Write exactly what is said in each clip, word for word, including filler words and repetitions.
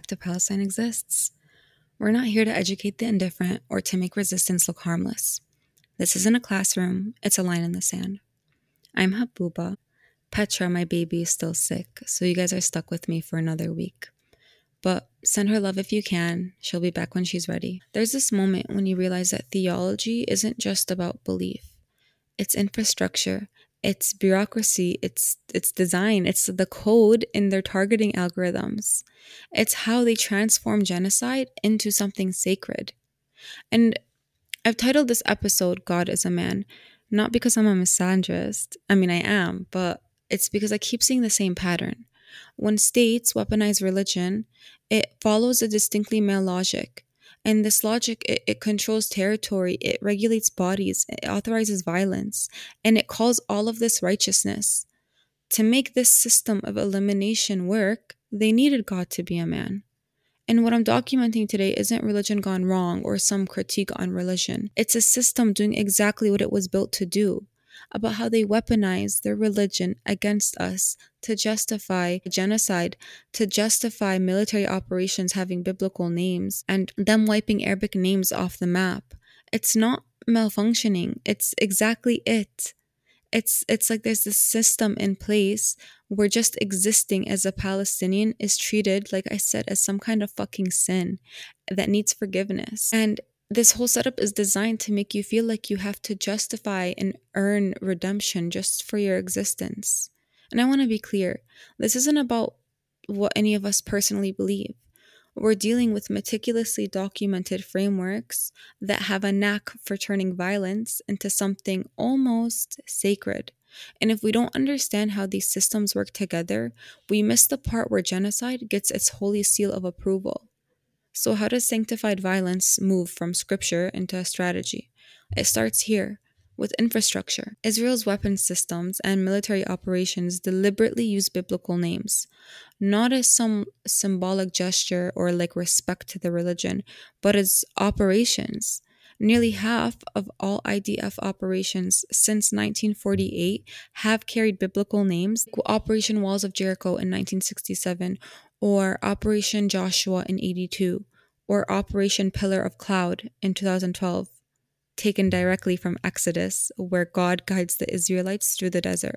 active Palestine exists. We're not here to educate the indifferent or to make resistance look harmless. This isn't a classroom, it's a line in the sand. I'm Habuba. Petra, my baby, is still sick, so you guys are stuck with me for another week. But send her love if you can. She'll be back when she's ready. There's this moment when you realize that theology isn't just about belief. It's infrastructure, it's bureaucracy, it's it's design, it's the code in their targeting algorithms. It's how they transform genocide into something sacred. And I've titled this episode God is a Man, not because I'm a misandrist. I mean, I am, but it's because I keep seeing the same pattern. When states weaponize religion, it follows a distinctly male logic. And this logic, it, it controls territory, it regulates bodies, it authorizes violence, and it calls all of this righteousness. To make this system of elimination work, they needed God to be a man. And what I'm documenting today isn't religion gone wrong or some critique on religion. It's a system doing exactly what it was built to do, about how they weaponize their religion against us to justify genocide, to justify military operations having biblical names, and them wiping Arabic names off the map. It's not malfunctioning. It's exactly it. It's it's like there's this system in place where just existing as a Palestinian is treated, like I said, as some kind of fucking sin that needs forgiveness. And this whole setup is designed to make you feel like you have to justify and earn redemption just for your existence. And I want to be clear, this isn't about what any of us personally believe. We're dealing with meticulously documented frameworks that have a knack for turning violence into something almost sacred. And if we don't understand how these systems work together, we miss the part where genocide gets its holy seal of approval. So how does sanctified violence move from scripture into a strategy? It starts here, with infrastructure. Israel's weapons systems and military operations deliberately use biblical names, not as some symbolic gesture or like respect to the religion, but as operations. Nearly half of all I D F operations since nineteen forty-eight have carried biblical names, like Operation Walls of Jericho in nineteen sixty-seven, or Operation Joshua in eighty-two, or Operation Pillar of Cloud in two thousand twelve, taken directly from Exodus, where God guides the Israelites through the desert.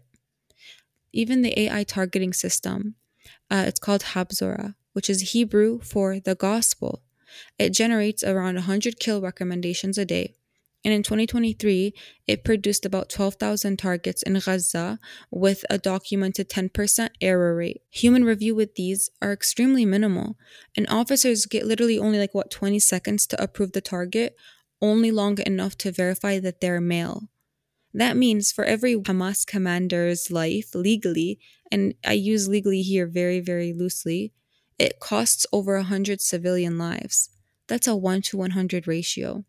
Even the A I targeting system, uh, it's called Habzora, which is Hebrew for the gospel. It generates around one hundred kill recommendations a day. And in twenty twenty-three, it produced about twelve thousand targets in Gaza with a documented ten percent error rate. Human review with these are extremely minimal, and officers get literally only like, what, twenty seconds to approve the target, only long enough to verify that they're male. That means for every Hamas commander's life legally, and I use legally here very, very loosely, it costs over one hundred civilian lives. That's a one to one hundred ratio.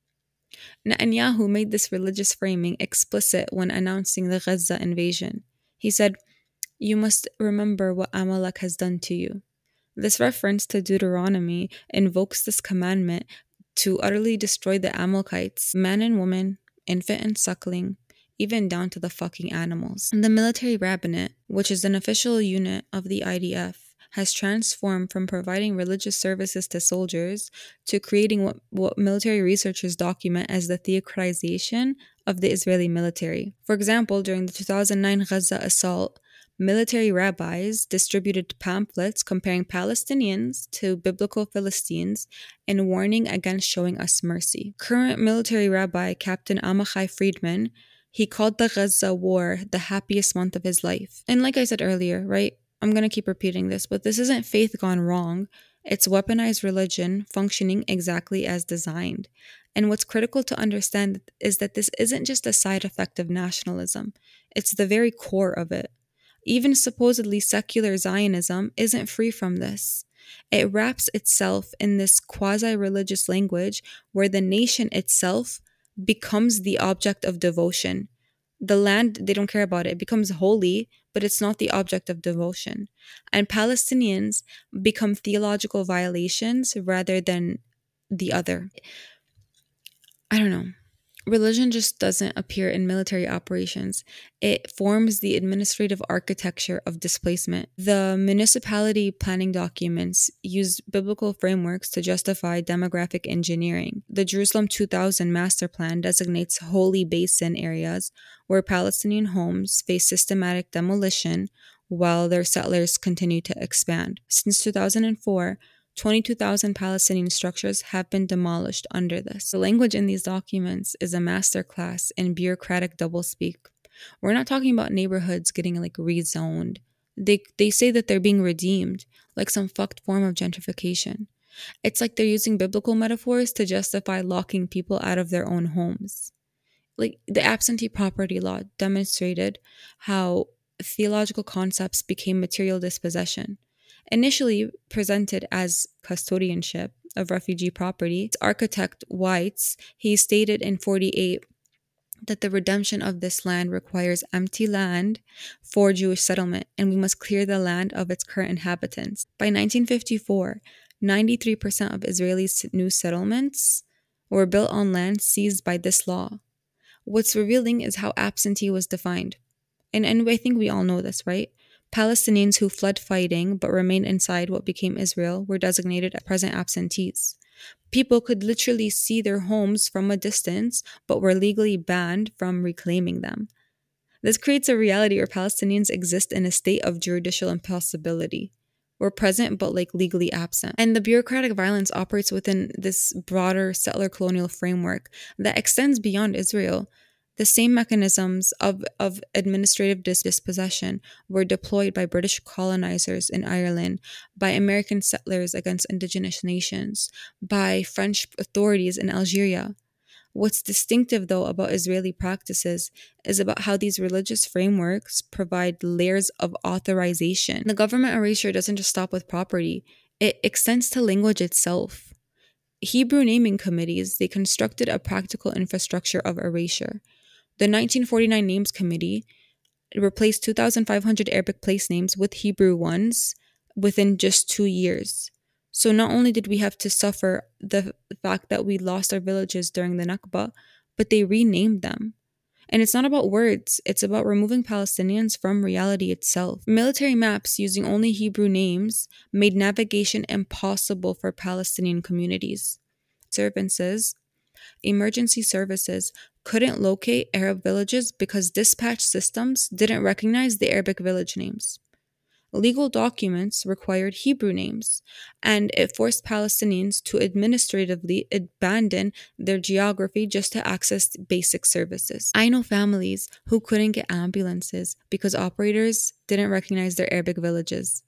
Netanyahu made this religious framing explicit when announcing the Gaza invasion. He said, "You must remember what Amalek has done to you." This reference to Deuteronomy invokes this commandment to utterly destroy the Amalekites, man and woman, infant and suckling, even down to the fucking animals. And the military rabbinate, which is an official unit of the I D F, has transformed from providing religious services to soldiers to creating what, what military researchers document as the theocratization of the Israeli military. For example, during the two thousand nine Gaza assault, military rabbis distributed pamphlets comparing Palestinians to biblical Philistines and warning against showing us mercy. Current military rabbi Captain Amachai Friedman, he called the Gaza war the happiest month of his life. And like I said earlier, right, I'm going to keep repeating this, but this isn't faith gone wrong. It's weaponized religion functioning exactly as designed. And what's critical to understand is that this isn't just a side effect of nationalism. It's the very core of it. Even supposedly secular Zionism isn't free from this. It wraps itself in this quasi-religious language where the nation itself becomes the object of devotion. The land, they don't care about it. It becomes holy, but it's not the object of devotion. And Palestinians become theological violations rather than the other. I don't know. Religion just doesn't appear in military operations. It forms the administrative architecture of displacement. The municipality planning documents use biblical frameworks to justify demographic engineering. The Jerusalem two thousand master plan designates holy basin areas where Palestinian homes face systematic demolition while their settlers continue to expand. Since two thousand four, twenty-two thousand Palestinian structures have been demolished under this. The language in these documents is a masterclass in bureaucratic doublespeak. We're not talking about neighborhoods getting like rezoned. They they say that they're being redeemed, like some fucked form of gentrification. It's like they're using biblical metaphors to justify locking people out of their own homes. Like the absentee property law demonstrated how theological concepts became material dispossession. Initially presented as custodianship of refugee property, its architect Weitz, he stated in forty-eight that the redemption of this land requires empty land for Jewish settlement, and we must clear the land of its current inhabitants. By nineteen fifty-four, ninety-three percent of Israelis' new settlements were built on land seized by this law. What's revealing is how absentee was defined. And, and I think we all know this, right? Palestinians who fled fighting but remained inside what became Israel were designated as present absentees. People could literally see their homes from a distance but were legally banned from reclaiming them. This creates a reality where Palestinians exist in a state of judicial impossibility. We're present but like legally absent. And the bureaucratic violence operates within this broader settler colonial framework that extends beyond Israel. The same mechanisms of, of administrative dispossession were deployed by British colonizers in Ireland, by American settlers against indigenous nations, by French authorities in Algeria. What's distinctive, though, about Israeli practices is about how these religious frameworks provide layers of authorization. The government erasure doesn't just stop with property, it extends to language itself. Hebrew naming committees, they constructed a practical infrastructure of erasure. The nineteen forty-nine Names Committee replaced two thousand five hundred Arabic place names with Hebrew ones within just two years. So not only did we have to suffer the fact that we lost our villages during the Nakba, but they renamed them. And it's not about words, it's about removing Palestinians from reality itself. Military maps using only Hebrew names made navigation impossible for Palestinian communities. Services, emergency services couldn't locate Arab villages because dispatch systems didn't recognize the Arabic village names. Legal documents required Hebrew names, and it forced Palestinians to administratively abandon their geography just to access basic services. I know families who couldn't get ambulances because operators didn't recognize their Arabic villages.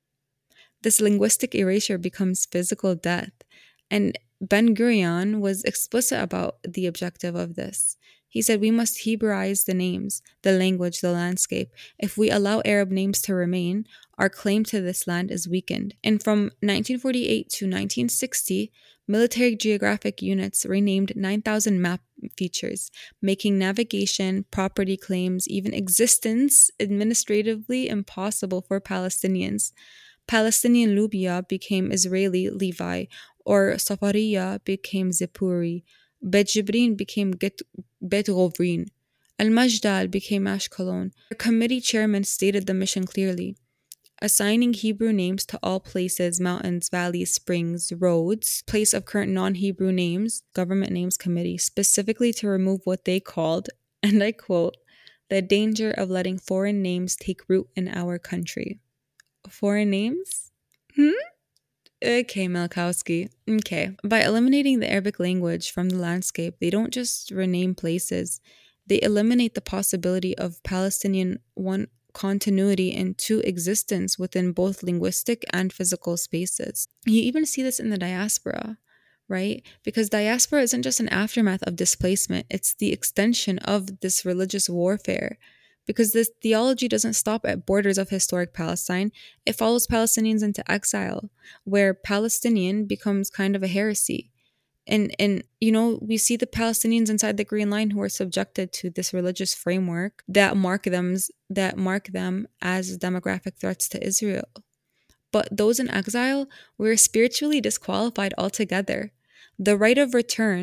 This linguistic erasure becomes physical death, and Ben-Gurion was explicit about the objective of this. He said, we must Hebraize the names, the language, the landscape. If we allow Arab names to remain, our claim to this land is weakened. And from nineteen forty-eight to nineteen sixty, military geographic units renamed nine thousand map features, making navigation, property claims, even existence administratively impossible for Palestinians. Palestinian Lubia became Israeli Levi, or Safariya became Zipuri. Bet Jibrin became Bet Govrin. Al Majdal became Ashkelon. The committee chairman stated the mission clearly: assigning Hebrew names to all places, mountains, valleys, springs, roads, place of current non-Hebrew names, government names committee, specifically to remove what they called, and I quote, the danger of letting foreign names take root in our country. Foreign names? Hmm? Okay, Malkowski. Okay. By eliminating the Arabic language from the landscape, they don't just rename places, they eliminate the possibility of Palestinian one continuity into existence within both linguistic and physical spaces. You even see this in the diaspora, right? Because diaspora isn't just an aftermath of displacement, it's the extension of this religious warfare. Because this theology doesn't stop at borders of historic Palestine, it follows Palestinians into exile, where Palestinian becomes kind of a heresy. And, and you know, we see the Palestinians inside the Green Line who are subjected to this religious framework that mark them, that mark them as demographic threats to Israel. But those in exile were spiritually disqualified altogether. The right of return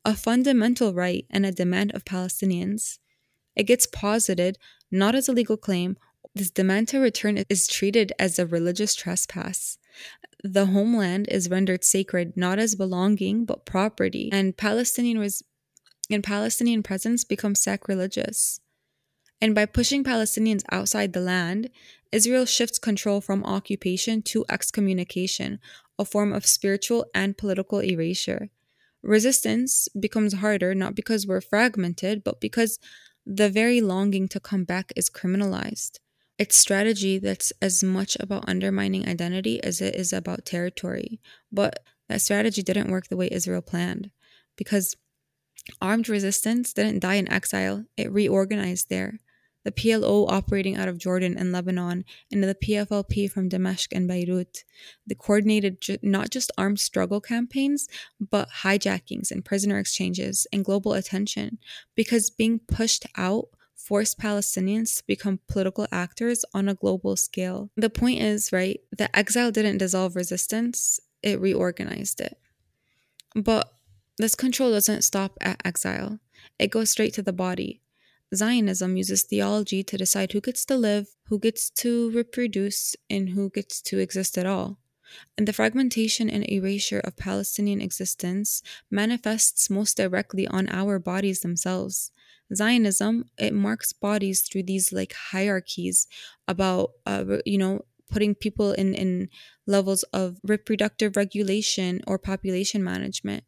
a fundamental right and a demand of Palestinians. It gets posited not as a legal claim. This demand to return is treated as a religious trespass. The homeland is rendered sacred not as belonging but property, and Palestinian res- and Palestinian presence becomes sacrilegious. And by pushing Palestinians outside the land, Israel shifts control from occupation to excommunication, a form of spiritual and political erasure. Resistance becomes harder not because we're fragmented, but because the very longing to come back is criminalized. It's strategy that's as much about undermining identity as it is about territory. But that strategy didn't work the way Israel planned, because armed resistance didn't die in exile, it reorganized there. The P L O operating out of Jordan and Lebanon, and the P F L P from Damascus and Beirut. They coordinated ju- not just armed struggle campaigns, but hijackings and prisoner exchanges and global attention, because being pushed out forced Palestinians to become political actors on a global scale. The point is, right, that exile didn't dissolve resistance, it reorganized it. But this control doesn't stop at exile. It goes straight to the body. Zionism uses theology to decide who gets to live, who gets to reproduce, and who gets to exist at all. And the fragmentation and erasure of Palestinian existence manifests most directly on our bodies themselves. Zionism, it marks bodies through these like hierarchies about, uh, you know, putting people in, in levels of reproductive regulation or population management.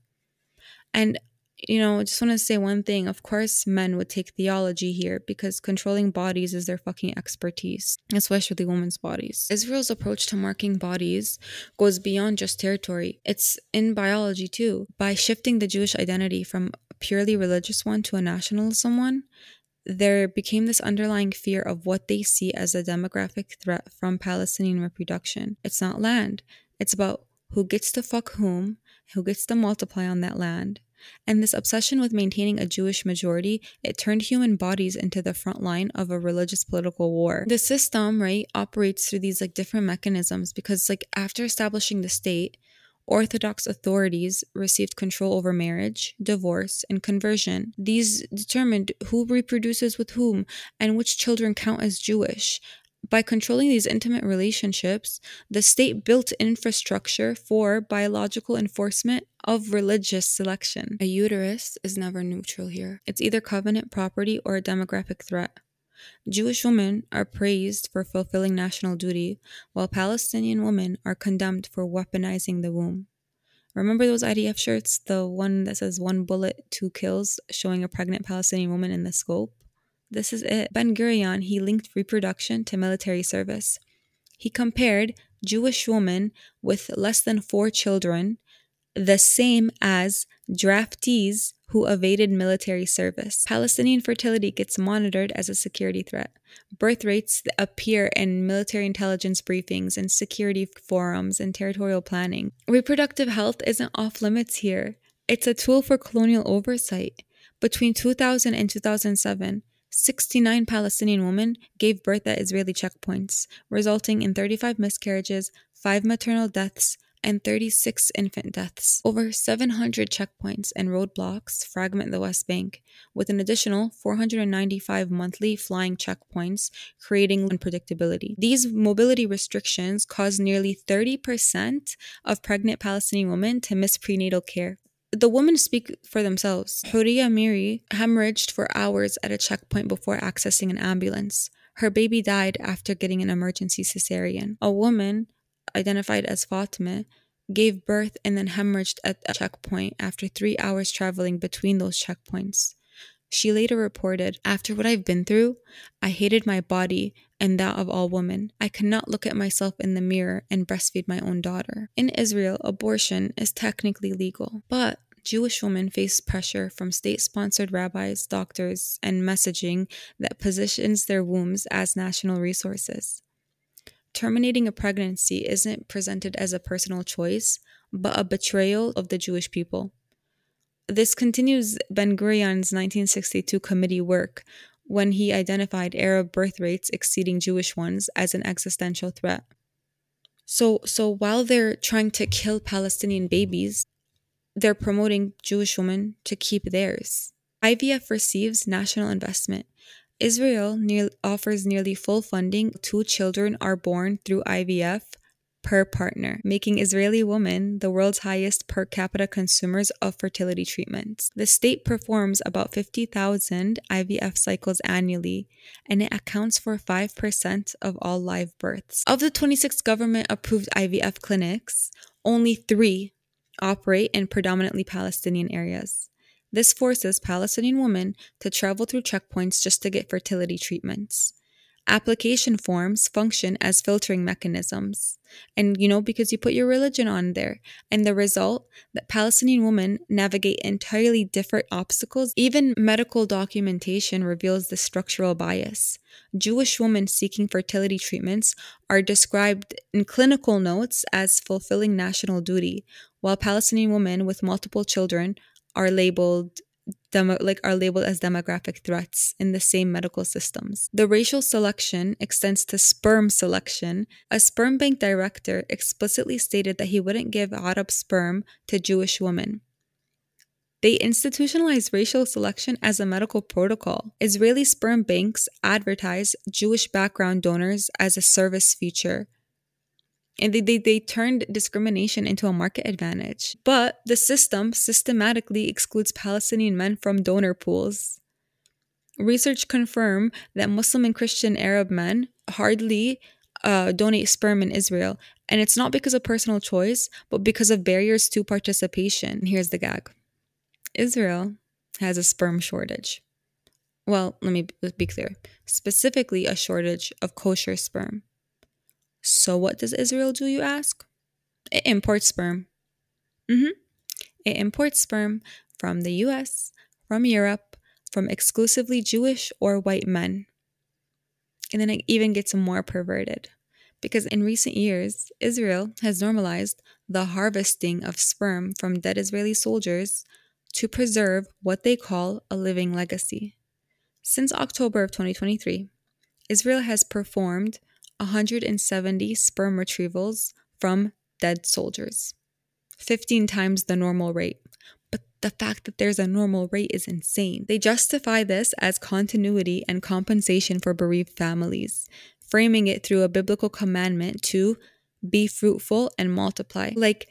And, you know, I just want to say one thing. Of course, men would take theology here because controlling bodies is their fucking expertise, especially women's bodies. Israel's approach to marking bodies goes beyond just territory. It's in biology too. By shifting the Jewish identity from a purely religious one to a nationalism one, there became this underlying fear of what they see as a demographic threat from Palestinian reproduction. It's not land. It's about who gets to fuck whom, who gets to multiply on that land. And this obsession with maintaining a Jewish majority, it turned human bodies into the front line of a religious political war. The system, right, operates through these like different mechanisms because like after establishing the state, Orthodox authorities received control over marriage, divorce, and conversion. These determined who reproduces with whom and which children count as Jewish. By controlling these intimate relationships, the state built infrastructure for biological enforcement of religious selection. A uterus is never neutral here. It's either covenant property or a demographic threat. Jewish women are praised for fulfilling national duty, while Palestinian women are condemned for weaponizing the womb. Remember those I D F shirts? The one that says one bullet, two kills, showing a pregnant Palestinian woman in the scope? This is it. Ben Gurion, he linked reproduction to military service. He compared Jewish women with less than four children, the same as draftees who evaded military service. Palestinian fertility gets monitored as a security threat. Birth rates appear in military intelligence briefings and security forums and territorial planning. Reproductive health isn't off limits here. It's a tool for colonial oversight. Between two thousand and two thousand seven, sixty-nine Palestinian women gave birth at Israeli checkpoints, resulting in thirty-five miscarriages, five maternal deaths, and thirty-six infant deaths. Over seven hundred checkpoints and roadblocks fragment the West Bank, with an additional four hundred ninety-five monthly flying checkpoints, creating unpredictability. These mobility restrictions cause nearly thirty percent of pregnant Palestinian women to miss prenatal care. The women speak for themselves. Houria Miri hemorrhaged for hours at a checkpoint before accessing an ambulance. Her baby died after getting an emergency cesarean. A woman, identified as Fatima, gave birth and then hemorrhaged at a checkpoint after three hours traveling between those checkpoints. She later reported, "After what I've been through, I hated my body and that of all women. I cannot look at myself in the mirror and breastfeed my own daughter." In Israel, abortion is technically legal, but Jewish women face pressure from state-sponsored rabbis, doctors, and messaging that positions their wombs as national resources. Terminating a pregnancy isn't presented as a personal choice, but a betrayal of the Jewish people. This continues Ben Gurion's nineteen sixty-two committee work when he identified Arab birth rates exceeding Jewish ones as an existential threat. So, so while they're trying to kill Palestinian babies, they're promoting Jewish women to keep theirs. I V F receives national investment. Israel near, offers nearly full funding. Two children are born through I V F per partner, making Israeli women the world's highest per capita consumers of fertility treatments. The state performs about fifty thousand I V F cycles annually, and it accounts for five percent of all live births. Of the twenty-six government-approved I V F clinics, only three operate in predominantly Palestinian areas. This forces Palestinian women to travel through checkpoints just to get fertility treatments. Application forms function as filtering mechanisms. And, you know, because you put your religion on there. And the result, that Palestinian women navigate entirely different obstacles. Even medical documentation reveals the structural bias. Jewish women seeking fertility treatments are described in clinical notes as fulfilling national duty, while Palestinian women with multiple children are labeled Demo, like are labeled as demographic threats in the same medical systems. The racial selection extends to sperm selection. A sperm bank director explicitly stated that he wouldn't give Arab sperm to Jewish women. They institutionalized racial selection as a medical protocol. Israeli sperm banks advertise Jewish background donors as a service feature. And they, they, they turned discrimination into a market advantage. But the system systematically excludes Palestinian men from donor pools. Research confirmed that Muslim and Christian Arab men hardly uh, donate sperm in Israel. And it's not because of personal choice, but because of barriers to participation. Here's the gag. Israel has a sperm shortage. Well, let me be clear. Specifically, a shortage of kosher sperm. So what does Israel do, you ask? It imports sperm. Mm-hmm. It imports sperm from the U S, from Europe, from exclusively Jewish or white men. And then it even gets more perverted. Because in recent years, Israel has normalized the harvesting of sperm from dead Israeli soldiers to preserve what they call a living legacy. Since October of twenty twenty-three, Israel has performed one hundred seventy sperm retrievals from dead soldiers, fifteen times the normal rate. But the fact that there's a normal rate is insane. They justify this as continuity and compensation for bereaved families, framing it through a biblical commandment to be fruitful and multiply. Like,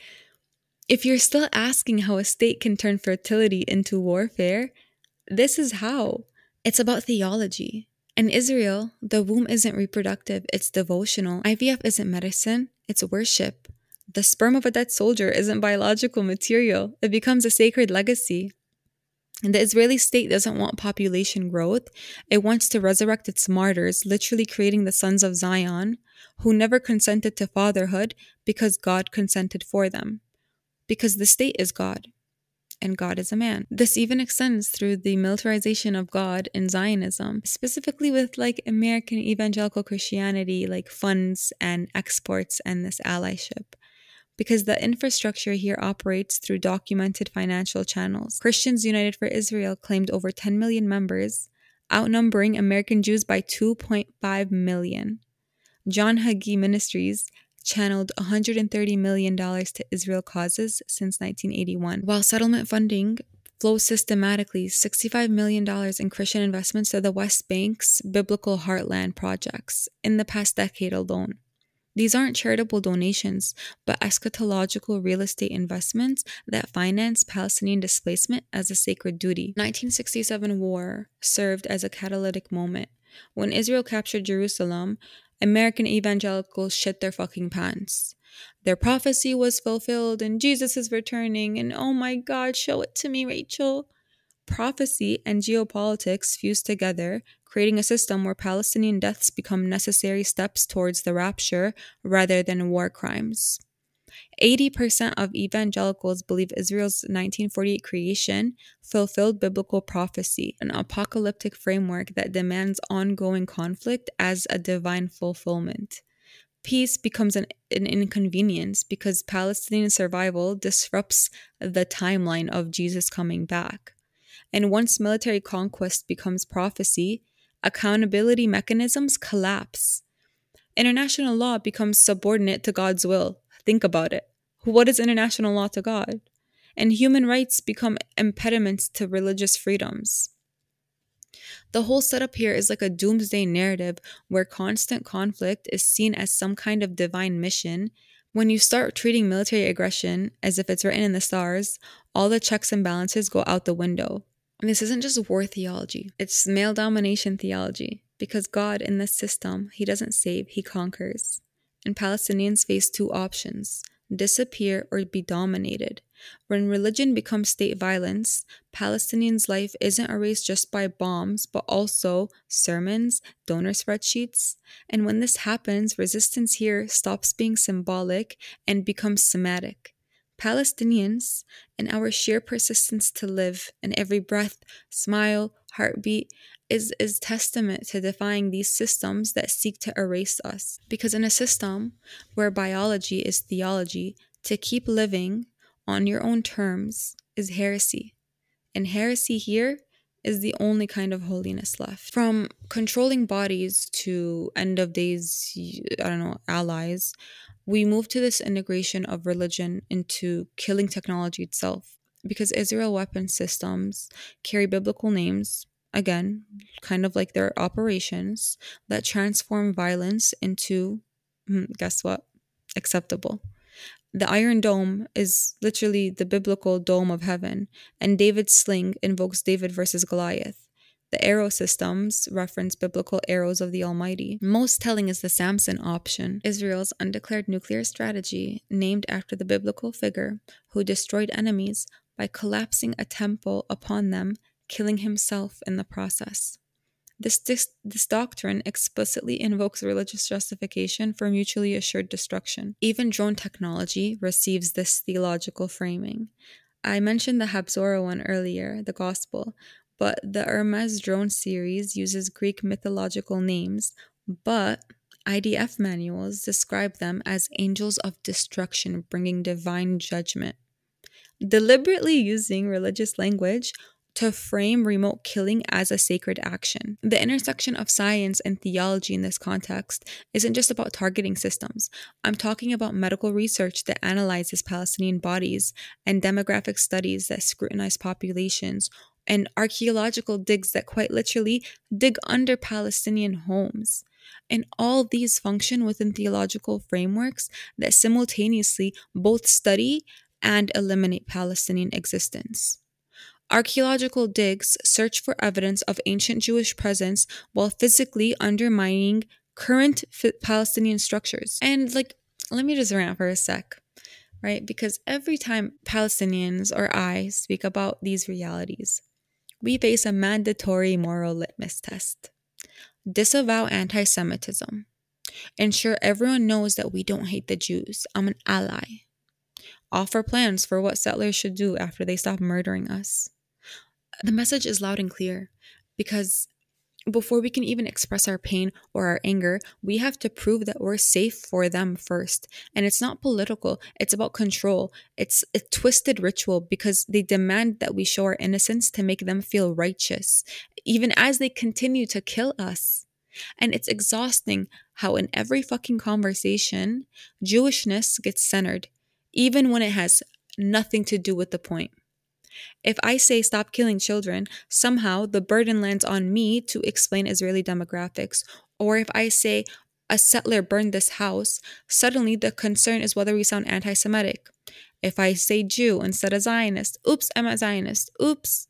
if you're still asking how a state can turn fertility into warfare, this is how. It's about theology. In Israel, the womb isn't reproductive, it's devotional. I V F isn't medicine, it's worship. The sperm of a dead soldier isn't biological material, it becomes a sacred legacy. And the Israeli state doesn't want population growth, it wants to resurrect its martyrs, literally creating the sons of Zion, who never consented to fatherhood because God consented for them. Because the state is God. And God is a man. This even extends through the militarization of God in Zionism, specifically with like American evangelical Christianity, like funds and exports and this allyship. Because the infrastructure here operates through documented financial channels. Christians United for Israel claimed over ten million members, outnumbering American Jews by two point five million. John Hagee Ministries channeled one hundred thirty million dollars to Israel causes since nineteen eighty-one, while settlement funding flows systematically sixty-five million dollars in Christian investments to the West Bank's Biblical Heartland projects in the past decade alone. These aren't charitable donations, but eschatological real estate investments that finance Palestinian displacement as a sacred duty. The nineteen sixty-seven war served as a catalytic moment. When Israel captured Jerusalem, American evangelicals shit their fucking pants. Their prophecy was fulfilled and Jesus is returning and oh my God, show it to me, Rachel. Prophecy and geopolitics fuse together, creating a system where Palestinian deaths become necessary steps towards the rapture rather than war crimes. eighty percent of evangelicals believe Israel's nineteen forty-eight creation fulfilled biblical prophecy, an apocalyptic framework that demands ongoing conflict as a divine fulfillment. Peace becomes an, an inconvenience because Palestinian survival disrupts the timeline of Jesus coming back. And once military conquest becomes prophecy, accountability mechanisms collapse. International law becomes subordinate to God's will. Think about it. What is international law to God? and human rights become impediments to religious freedoms. The whole setup here is like a doomsday narrative where constant conflict is seen as some kind of divine mission. When you start treating military aggression as if it's written in the stars, all the checks and balances go out the window. And this isn't just war theology, it's male domination theology. Because God, in this system, he doesn't save, he conquers. And Palestinians face two options: disappear or be dominated. When religion becomes state violence, Palestinians' life isn't erased just by bombs, but also sermons, donor spreadsheets. And when this happens, resistance here stops being symbolic and becomes somatic. Palestinians, and our sheer persistence to live, and every breath, smile, heartbeat, is, is testament to defying these systems that seek to erase us. Because in a system where biology is theology, to keep living on your own terms is heresy. And heresy here is the only kind of holiness left. From controlling bodies to end of days, I don't know, allies, we move to this integration of religion into killing technology itself. Because Israel weapon systems carry biblical names, again, kind of like their operations, that transform violence into, guess what, acceptable. The Iron Dome is literally the biblical dome of heaven, and David's sling invokes David versus Goliath. The arrow systems reference biblical arrows of the Almighty. Most telling is the Samson option, Israel's undeclared nuclear strategy, named after the biblical figure who destroyed enemies by collapsing a temple upon them, killing himself in the process. This, this, this doctrine explicitly invokes religious justification for mutually assured destruction. Even drone technology receives this theological framing. I mentioned the Habzorah one earlier, the Gospel, but the Hermes drone series uses Greek mythological names, but I D F manuals describe them as angels of destruction bringing divine judgment. Deliberately using religious language to frame remote killing as a sacred action. The intersection of science and theology in this context isn't just about targeting systems. I'm talking about medical research that analyzes Palestinian bodies, and demographic studies that scrutinize populations, and archaeological digs that quite literally dig under Palestinian homes. And all these function within theological frameworks that simultaneously both study and eliminate Palestinian existence. Archaeological digs search for evidence of ancient Jewish presence while physically undermining current Palestinian structures. And like, let me just rant for a sec, right? Because every time Palestinians or I speak about these realities, we face a mandatory moral litmus test. Disavow anti-Semitism. Ensure everyone knows that we don't hate the Jews. I'm an ally. Offer plans for what settlers should do after they stop murdering us. The message is loud and clear, because before we can even express our pain or our anger, we have to prove that we're safe for them first. And it's not political, it's about control. It's a twisted ritual because they demand that we show our innocence to make them feel righteous, even as they continue to kill us. And it's exhausting how in every fucking conversation, Jewishness gets centered, even when it has nothing to do with the point. If I say stop killing children, somehow the burden lands on me to explain Israeli demographics. Or if I say a settler burned this house, suddenly the concern is whether we sound anti-Semitic. If I say Jew instead of Zionist, oops, I'm a Zionist, oops.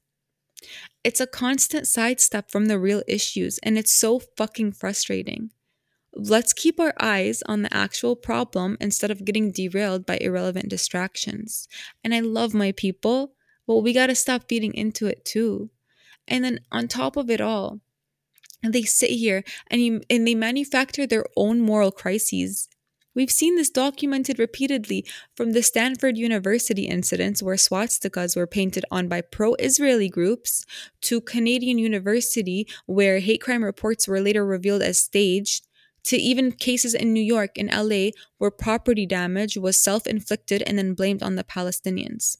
It's a constant sidestep from the real issues, and it's so fucking frustrating. Let's keep our eyes on the actual problem instead of getting derailed by irrelevant distractions. And I love my people, but we gotta stop feeding into it too. And then on top of it all, they sit here and, you, and they manufacture their own moral crises. We've seen this documented repeatedly, from the Stanford University incidents where swastikas were painted on by pro-Israeli groups, to Canadian University where hate crime reports were later revealed as staged, to even cases in New York and L A where property damage was self-inflicted and then blamed on the Palestinians.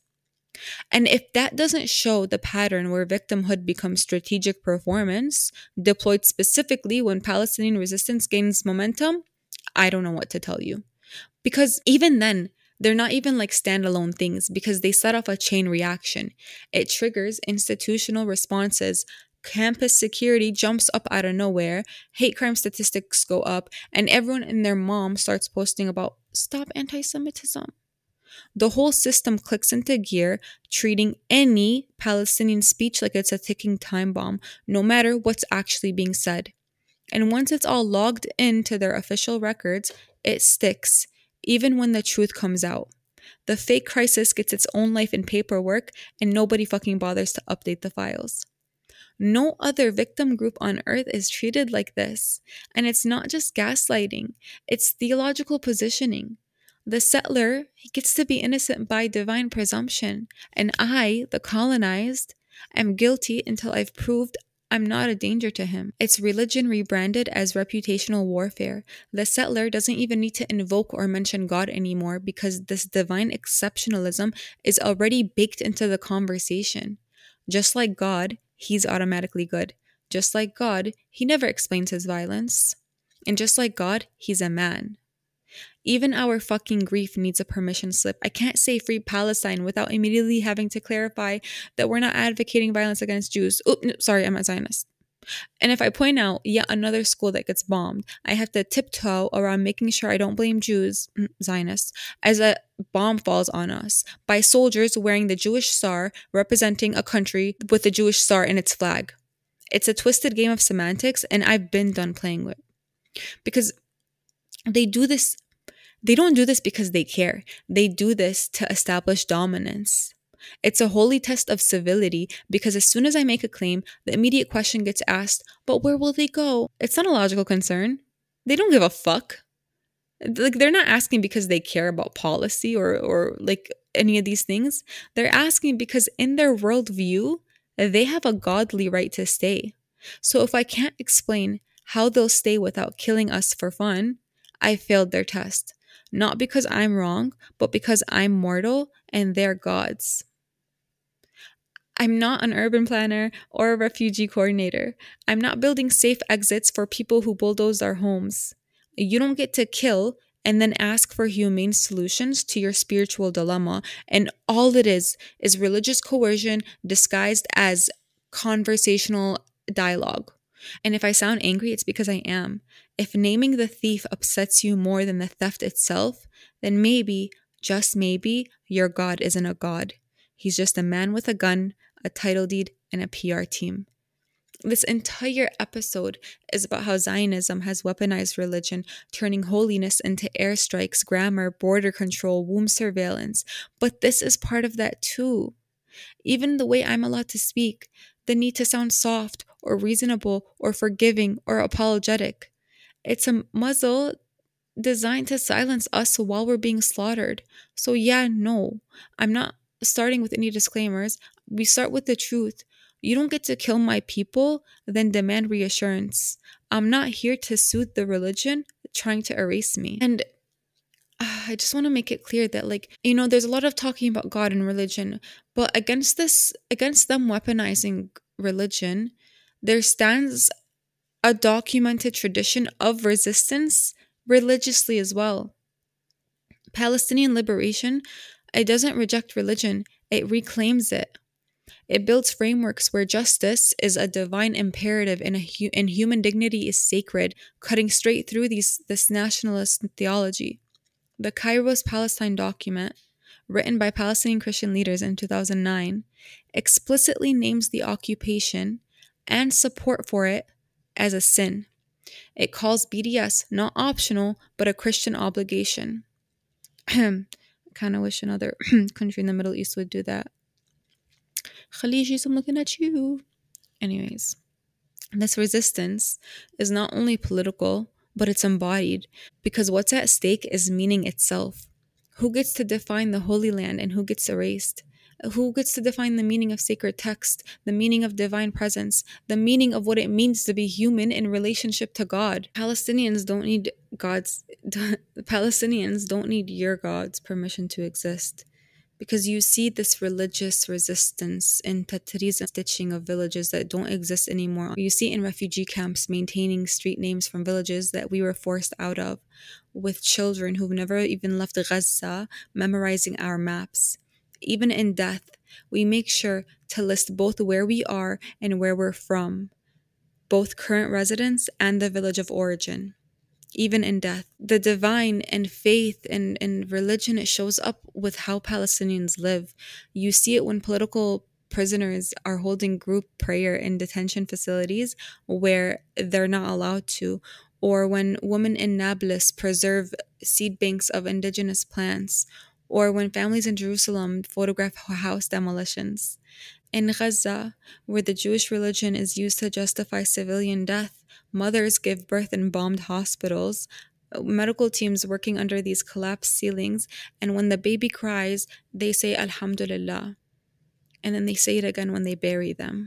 And if that doesn't show the pattern where victimhood becomes strategic performance, deployed specifically when Palestinian resistance gains momentum, I don't know what to tell you. Because even then, They're not even like standalone things because they set off a chain reaction. It triggers institutional responses. Campus security jumps up out of nowhere, hate crime statistics go up, and everyone and their mom starts posting about stop anti Semitism. The whole system clicks into gear, treating any Palestinian speech like it's a ticking time bomb, no matter what's actually being said. And once it's all logged into their official records, it sticks, even when the truth comes out. The fake crisis gets its own life in paperwork, and nobody fucking bothers to update the files. No other victim group on earth is treated like this. And it's not just gaslighting, it's theological positioning. The settler, he gets to be innocent by divine presumption, and I, the colonized, am guilty until I've proved I'm not a danger to him. It's religion rebranded as reputational warfare. The settler doesn't even need to invoke or mention God anymore because this divine exceptionalism is already baked into the conversation. Just like God, he's automatically good. Just like God, he never explains his violence. And just like God, he's a man. Even our fucking grief needs a permission slip. I can't say free Palestine without immediately having to clarify that we're not advocating violence against Jews. Oh, no, sorry, I'm a Zionist. And if I point out yet another school that gets bombed, I have to tiptoe around making sure I don't blame Jews, Zionists, as a bomb falls on us by soldiers wearing the Jewish star representing a country with the Jewish star in its flag. It's a twisted game of semantics, and I've been done playing with. Because they do this, they don't do this because they care. They do this to establish dominance. It's a holy test of civility because as soon as I make a claim, the immediate question gets asked, but where will they go? It's not a logical concern. They don't give a fuck. Like, they're not asking because they care about policy or, or like any of these things. They're asking because in their worldview, they have a godly right to stay. So if I can't explain how they'll stay without killing us for fun, I failed their test. Not because I'm wrong, but because I'm mortal and they're gods. I'm not an urban planner or a refugee coordinator. I'm not building safe exits for people who bulldoze our homes. You don't get to kill and then ask for humane solutions to your spiritual dilemma. And all it is is religious coercion disguised as conversational dialogue. And if I sound angry, it's because I am. If naming the thief upsets you more than the theft itself, then maybe, just maybe, your God isn't a God. He's just a man with a gun, a title deed, and a P R team. This entire episode is about how Zionism has weaponized religion, turning holiness into airstrikes, grammar, border control, womb surveillance. But this is part of that too. Even the way I'm allowed to speak, the need to sound soft or reasonable or forgiving or apologetic. It's a muzzle designed to silence us while we're being slaughtered. So yeah, no, I'm not starting with any disclaimers. We start with the truth. You don't get to kill my people, then demand reassurance. I'm not here to soothe the religion trying to erase me. And uh, I just want to make it clear that, like, you know, there's a lot of talking about God and religion, but against this, against them weaponizing religion, there stands a documented tradition of resistance religiously as well. Palestinian liberation, it doesn't reject religion, it reclaims it. It builds frameworks where justice is a divine imperative and, a hu- and human dignity is sacred, cutting straight through these this nationalist theology. The Kairos Palestine document, written by Palestinian Christian leaders in two thousand nine, explicitly names the occupation and support for it as a sin. It calls B D S not optional, but a Christian obligation. I kind of wish another country in the Middle East would do that. Khalijis, I'm looking at you. Anyways, this resistance is not only political, but it's embodied, because what's at stake is meaning itself. Who gets to define the Holy Land and who gets erased? Who gets to define the meaning of sacred text, the meaning of divine presence, the meaning of what it means to be human in relationship to God? Palestinians don't need God's, Palestinians don't need your God's permission to exist. Because you see this religious resistance in Tatriz and stitching of villages that don't exist anymore. You see in refugee camps maintaining street names from villages that we were forced out of. with children who've never even left Gaza memorizing our maps. Even in death, we make sure to list both where we are and where we're from, both current residents and the village of origin. Even in death, the divine and faith and, and religion, it shows up with how Palestinians live. You see it when political prisoners are holding group prayer in detention facilities where they're not allowed to, or when women in Nablus preserve seed banks of indigenous plants, or when families in Jerusalem photograph house demolitions. In Gaza, where the Jewish religion is used to justify civilian death, mothers give birth in bombed hospitals, medical teams working under these collapsed ceilings, and when the baby cries, they say Alhamdulillah, and then they say it again when they bury them.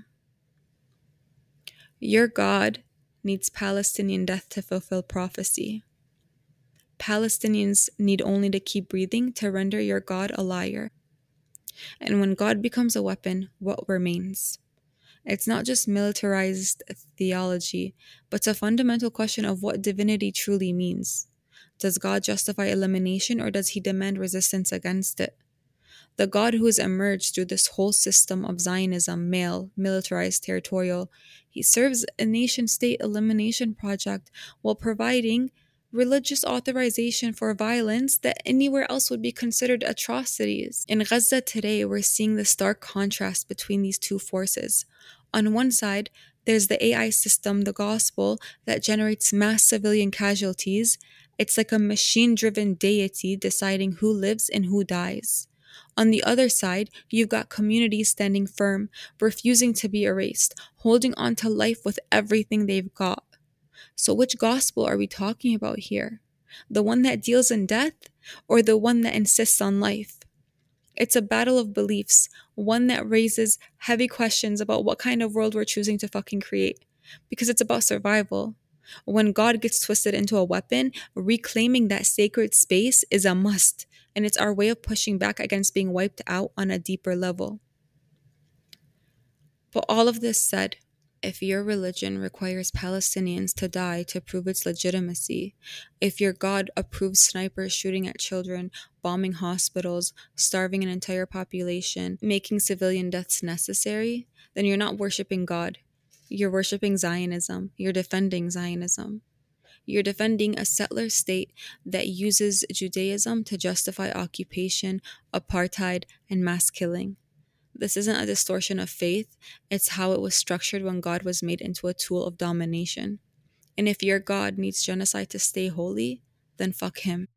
Your God needs Palestinian death to fulfill prophecy. Palestinians need only to keep breathing to render your God a liar. And when God becomes a weapon, what remains? It's not just militarized theology, but it's a fundamental question of what divinity truly means. Does God justify elimination, or does he demand resistance against it? The God who has emerged through this whole system of Zionism, male, militarized, territorial, he serves a nation-state elimination project while providing religious authorization for violence that anywhere else would be considered atrocities. In Gaza today, we're seeing the stark contrast between these two forces. On one side, there's the A I system, the gospel, that generates mass civilian casualties. It's like a machine-driven deity deciding who lives and who dies. On the other side, you've got communities standing firm, refusing to be erased, holding on to life with everything they've got. So which gospel are we talking about here? The one that deals in death, or the one that insists on life? It's a battle of beliefs, one that raises heavy questions about what kind of world we're choosing to fucking create, because it's about survival. When God gets twisted into a weapon, reclaiming that sacred space is a must, and it's our way of pushing back against being wiped out on a deeper level. But all of this said, if your religion requires Palestinians to die to prove its legitimacy, if your God approves snipers shooting at children, bombing hospitals, starving an entire population, making civilian deaths necessary, then you're not worshiping God. You're worshiping Zionism. You're defending Zionism. You're defending a settler state that uses Judaism to justify occupation, apartheid, and mass killing. This isn't a distortion of faith, it's how it was structured when God was made into a tool of domination. And if your God needs genocide to stay holy, then fuck him.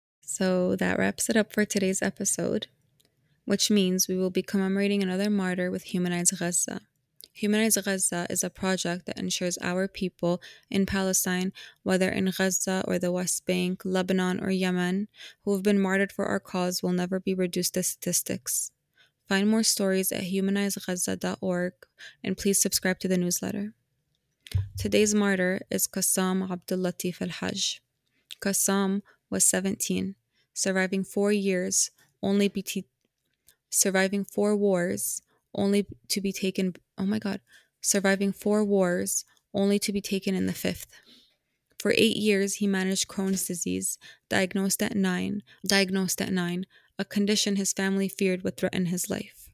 So that wraps it up for today's episode, which means we will be commemorating another martyr with Humanize Gaza. Humanize Gaza is a project that ensures our people in Palestine, whether in Gaza or the West Bank, Lebanon, or Yemen, who have been martyred for our cause will never be reduced to statistics. Find more stories at humanize gaza dot org, and please subscribe to the newsletter. Today's martyr is Qassam Abdul Latif al-Hajj. Qassam was seventeen, surviving four years, only be te- surviving four wars, only to be taken. Oh my God, surviving four wars, only to be taken in the fifth. For eight years, he managed Crohn's disease, diagnosed at nine, diagnosed at nine, a condition his family feared would threaten his life.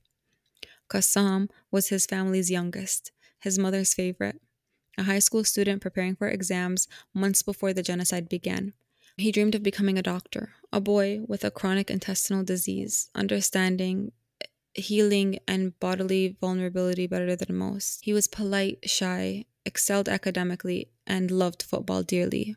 Qassam was his family's youngest, his mother's favorite, a high school student preparing for exams months before the genocide began. He dreamed of becoming a doctor, a boy with a chronic intestinal disease, understanding healing and bodily vulnerability better than most. He was polite, shy, excelled academically, and loved football dearly.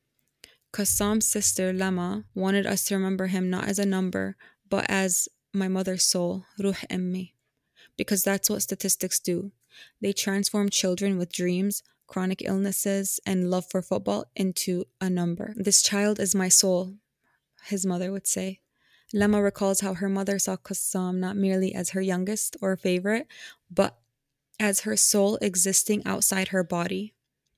Qassam's sister, Lama, wanted us to remember him not as a number, but as my mother's soul, Ruh Emmi, because that's what statistics do. They transform children with dreams, chronic illnesses, and love for football into a number. This child is my soul, his mother would say. Lama recalls how her mother saw Qassam not merely as her youngest or favorite, but as her soul existing outside her body.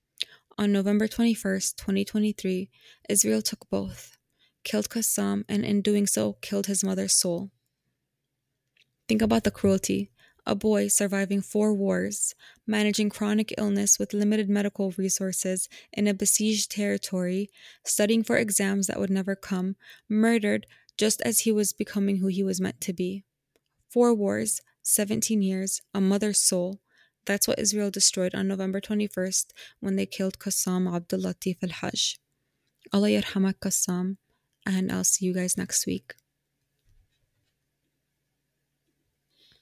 On November twenty-first, twenty twenty-three, Israel took both, killed Qassam, and in doing so, killed his mother's soul. Think about the cruelty. A boy surviving four wars, managing chronic illness with limited medical resources in a besieged territory, studying for exams that would never come, murdered just as he was becoming who he was meant to be. Four wars, seventeen years, a mother's soul. That's what Israel destroyed on November twenty-first when they killed Qassam Abdul Latif al-Hajj. Allah yarhamak Qassam, and I'll see you guys next week.